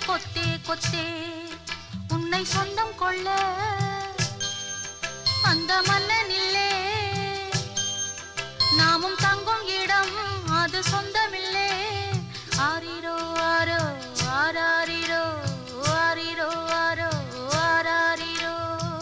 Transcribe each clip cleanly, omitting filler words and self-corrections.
கொத்தே கொத்தே உன்னை சொந்தம் கொள்ள அந்த மன்னனில்லே நாமும் தங்கும் இடம் அது சொந்தமில்லே ஆரிரோ ஆரோ ஆராரிரோ ஆரிரோ ஆரோ ஆராரிரோ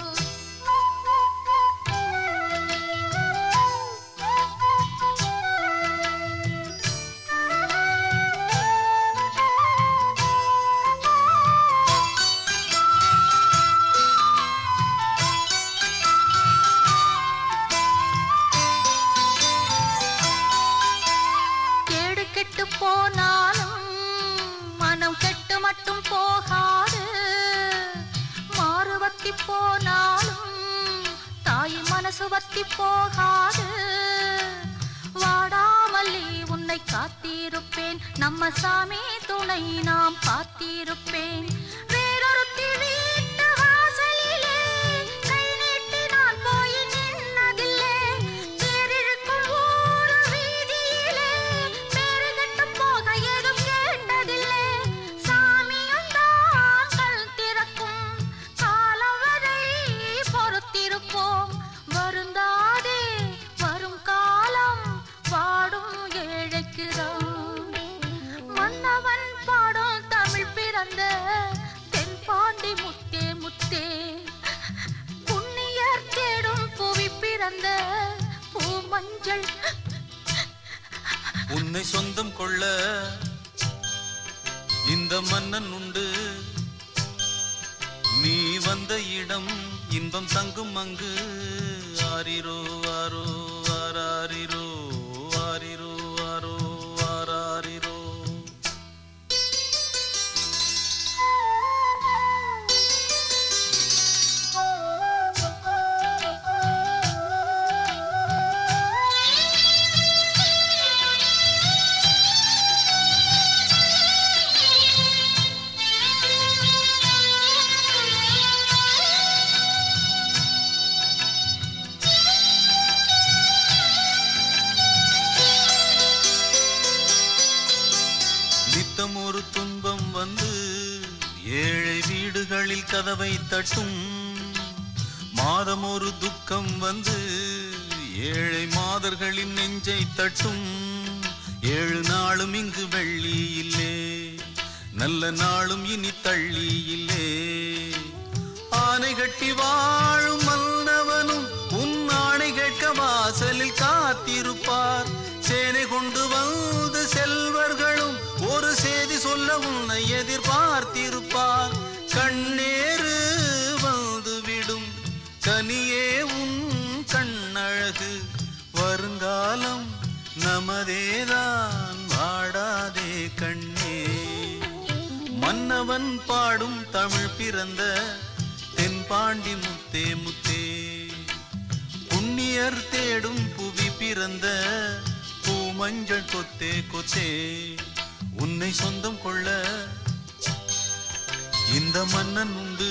போனாலும் மனம் கெட்டு மட்டும் போகாது மாறுவத்தி போனாலும் தாய் மனசு வத்தி போகாது வாடாமல்லி உன்னை காத்திருப்பேன் நம்ம சாமி துணை நாம் பார்த்திருப்பேன் வேறொருத்தி வீட்டு வாசலிலே கை நீட்டி நான் போய் நின்னதில்லை தேரிழுக்கும் ஊர் வீதியிலே ஏதும் கேட்டதில்லை சாமியும் தான் கண் திறக்கும் காலம் வரை பொறுத்திருப்போம் வருந்தாதே வரும் காலம் பாடும் ஏழைக்குதான் மன்னவன் பாடும் தமிழ் பிறந்த தென்பாண்டி முத்தே முத்தே புண்ணியர் தேடும் புவி பிறந்த பூமஞ்சள் உன்னை சொந்தம் கொள்ள இந்த மன்னன் உண்டு நீ வந்த இடம் இன்பம் தங்கும் அங்கு ஆரிரோ ஆரோ ஆராரிரோ ஆரிரோ ஆரோ ஆராரிரோ ஒரு துன்பம் வந்து ஏழை வீடுகளில் கதவை தட்டும் மாதம் ஒரு துக்கம் வந்து ஏழை மாதர்களின் நெஞ்சை தட்டும் 7 நாளும் இங்கு வெள்ளி இல்லே நல்ல நாளும் இனி தள்ளி இல்லே ஆனை கட்டி வாழும் மன்னவனும் உன் ஆணை கேட்க வாசலில் காத்திருப்பார் சேனை கொண்டு வந்து செல்வர்களும் ஒரு செய்தி சொல்ல உன்னை எதிர்பார்த்திருப்பார் கண்ணேறு வந்துவிடும் கனியே உன் கண்ணழகு வருங்காலம் நமதேதான் வாடாதே கண்ணே மன்னவன் பாடும் தமிழ் பிறந்த தென்பாண்டி முத்தே முத்தே புண்ணியர் தேடும் புவி பிறந்த பூமஞ்சள் கொத்தே கொத்தே உன்னை சொந்தம் கொள்ள இந்த மன்னன் உண்டு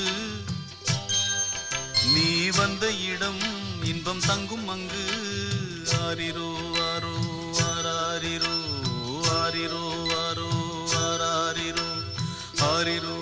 நீ வந்த இடம் இன்பம் தங்கும் அங்கு ஆரிரோ ஆரோ ஆராரிரோ ஆரிரோ ஆரோ ஆராரிரோ ஆரிரோ